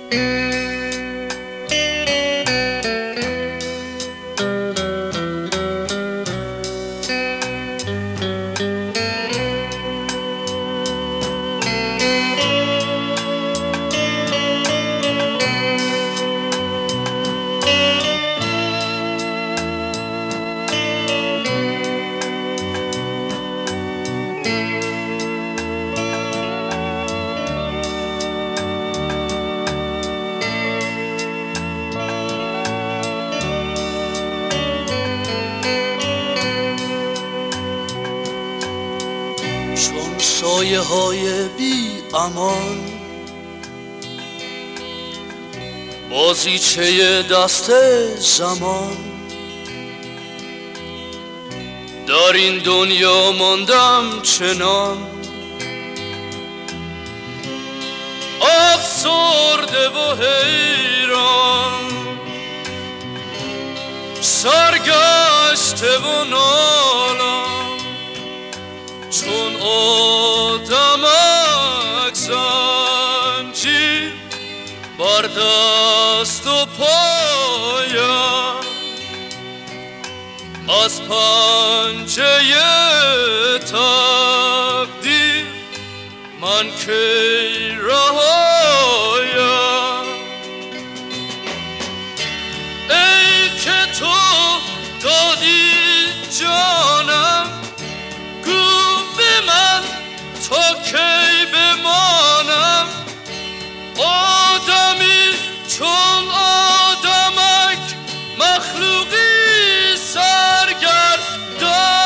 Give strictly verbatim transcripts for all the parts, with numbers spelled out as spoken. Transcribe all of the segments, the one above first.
چون سایه های بی امان، بازیچه دست زمان، در این دنیا ماندم چنان افسرده و حیران، سرگشته و نالان، چون آدمک زنجیر بر دست و پایم، از پنجه تقدیر من کی رهایم. ای که تو دادی جانم، گو به من تا کی بمانم، آدمی چون آدمک، مخلوقی سرگردان.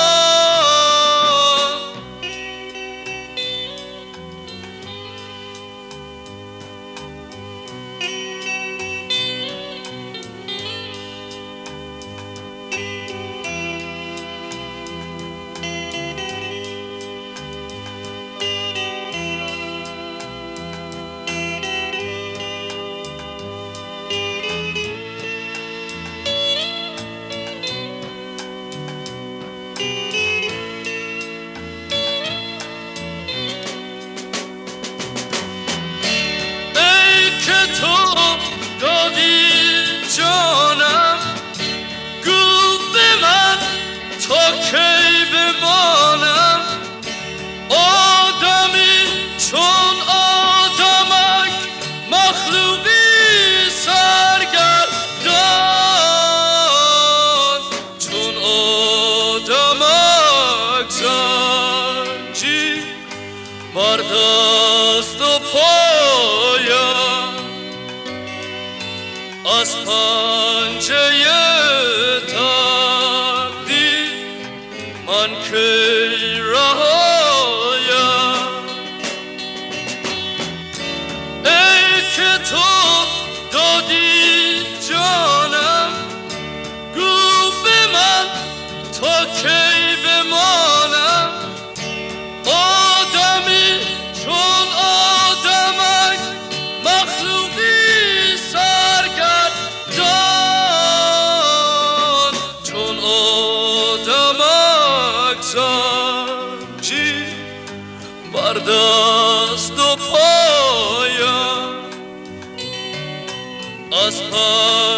جانم، گو به من تا کی بمانم، آدمی چون آدمک، مخلوقی سرگردان، چون آدمک زنجیر بر دست و پایم، از پنجه تقدیر من کی رهایم. ای که تو دادی جانم، گو به من تا کی بمانم، آدمی چون آدمک، مخلوقی سرگردان، چون آدمک زنجیر بر دست و پایم، از